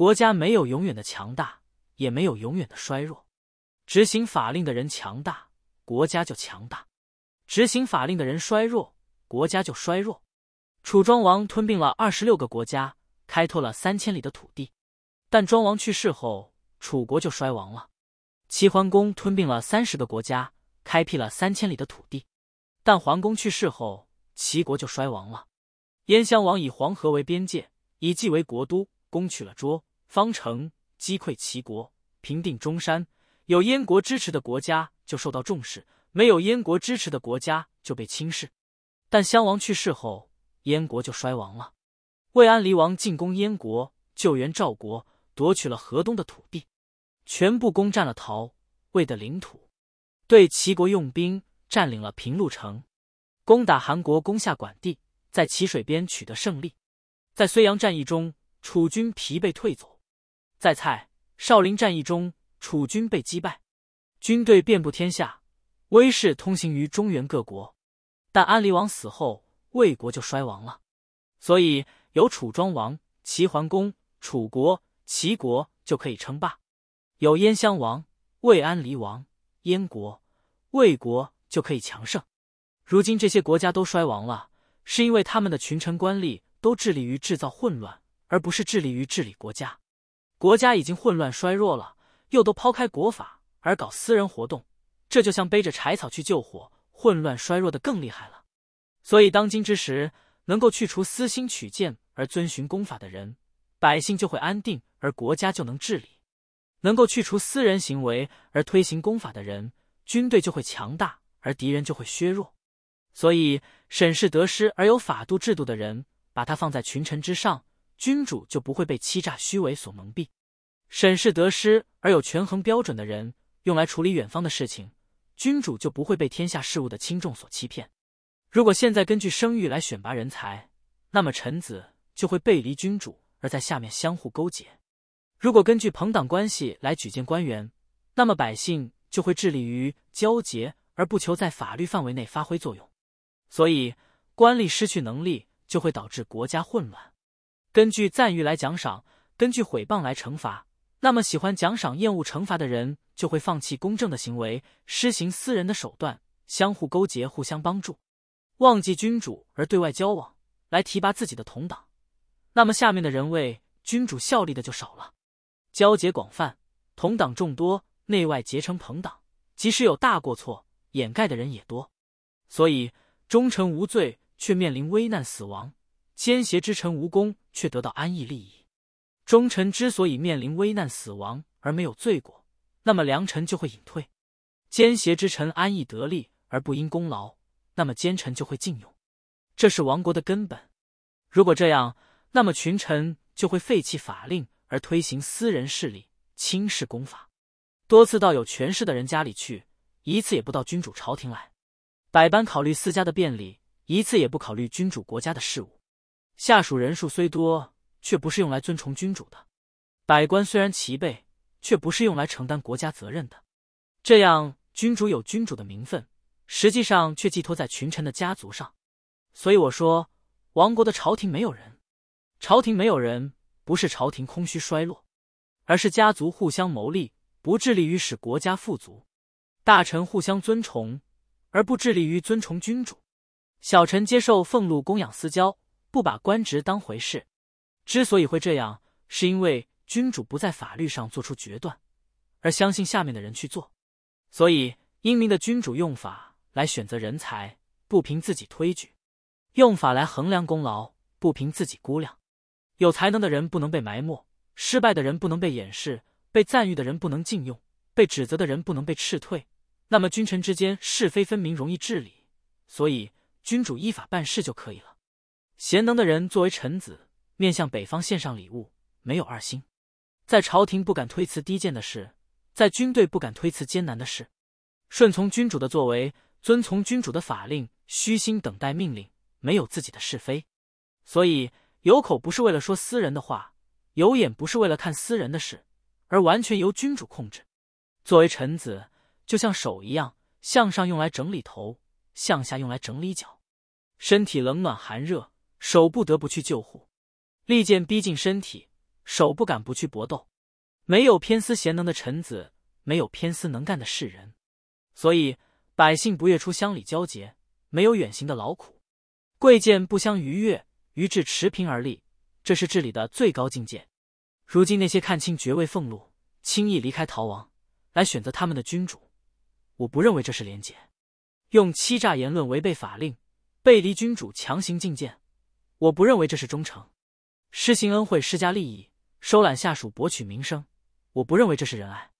国家没有永远的强大，也没有永远的衰弱。执行法令的人强大，国家就强大；执行法令的人衰弱，国家就衰弱。楚庄王吞并了26个国家，开拓了3000里的土地，但庄王去世后，楚国就衰亡了。齐桓公吞并了30个国家，开辟了3000里的土地，但桓公去世后，齐国就衰亡了。燕襄王以黄河为边界，以蓟为国都，攻取了涿、方城，击溃齐国，平定中山。有燕国支持的国家就受到重视，没有燕国支持的国家就被轻视。但襄王去世后，燕国就衰亡了。魏安离王进攻燕国，救援赵国，夺取了河东的土地，全部攻占了陶、魏的领土，对齐国用兵，占领了平陆城，攻打韩国，攻下管地，在齐水边取得胜利。在睢阳战役中，楚军疲惫退走；在蔡、少林战役中，楚军被击败，军队遍布天下，威势通行于中原各国。但安离王死后，魏国就衰亡了。所以有楚庄王、齐桓公，楚国、齐国就可以称霸；有燕襄王、魏安离王，燕国、魏国就可以强盛。如今这些国家都衰亡了，是因为他们的群臣官吏都致力于制造混乱，而不是致力于治理国家。国家已经混乱衰弱了，又都抛开国法而搞私人活动，这就像背着柴草去救火，混乱衰弱的更厉害了。所以当今之时，能够去除私心取见而遵循公法的人，百姓就会安定，而国家就能治理；能够去除私人行为而推行公法的人，军队就会强大，而敌人就会削弱。所以审视得失而有法度制度的人，把他放在群臣之上，君主就不会被欺诈虚伪所蒙蔽；审视得失而有权衡标准的人，用来处理远方的事情，君主就不会被天下事务的轻重所欺骗。如果现在根据声誉来选拔人才，那么臣子就会背离君主，而在下面相互勾结；如果根据朋党关系来举荐官员，那么百姓就会致力于交结，而不求在法律范围内发挥作用。所以官吏失去能力，就会导致国家混乱。根据赞誉来奖赏，根据毁谤来惩罚，那么喜欢奖赏厌恶惩罚的人，就会放弃公正的行为，施行私人的手段，相互勾结，互相帮助，忘记君主而对外交往，来提拔自己的同党。那么下面的人为君主效力的就少了，交结广泛，同党众多，内外结成朋党，即使有大过错，掩盖的人也多。所以忠臣无罪，却面临危难死亡；奸邪之臣无功，却得到安逸利益。忠臣之所以面临危难死亡而没有罪过，那么良臣就会隐退；奸邪之臣安逸得利而不因功劳，那么奸臣就会禁用。这是亡国的根本。如果这样，那么群臣就会废弃法令，而推行私人势力，轻视公法，多次到有权势的人家里去，一次也不到君主朝廷来，百般考虑私家的便利，一次也不考虑君主国家的事务。下属人数虽多，却不是用来尊崇君主的；百官虽然齐备，却不是用来承担国家责任的。这样君主有君主的名分，实际上却寄托在群臣的家族上。所以我说，亡国的朝廷没有人。朝廷没有人，不是朝廷空虚衰落，而是家族互相谋利，不致力于使国家富足；大臣互相尊崇，而不致力于尊崇君主；小臣接受俸禄供养私交，不把官职当回事。之所以会这样，是因为君主不在法律上做出决断，而相信下面的人去做。所以英明的君主用法来选择人才，不凭自己推举；用法来衡量功劳，不凭自己估量。有才能的人不能被埋没，失败的人不能被掩饰，被赞誉的人不能禁用，被指责的人不能被斥退。那么君臣之间是非分明，容易治理。所以君主依法办事就可以了。贤能的人作为臣子，面向北方献上礼物，没有二心。在朝廷不敢推辞低贱的事，在军队不敢推辞艰难的事，顺从君主的作为，遵从君主的法令，虚心等待命令，没有自己的是非。所以有口不是为了说私人的话，有眼不是为了看私人的事，而完全由君主控制。作为臣子，就像手一样，向上用来整理头，向下用来整理脚。身体冷暖寒热，手不得不去救护。利剑逼近身体， 手不敢不去搏斗。没有偏私贤能的臣子，没有偏私能干的士人，所以百姓不越出乡里交节，没有远行的劳苦。贵贱不相逾越，于治持平而立，这是治理的最高境界。如今那些看清爵位俸禄，轻易离开逃亡，来选择他们的君主，我不认为这是廉洁。用欺诈言论违背法令，背离君主强行进谏，我不认为这是忠诚。施行恩惠施加利益，收揽下属博取名声，我不认为这是仁爱。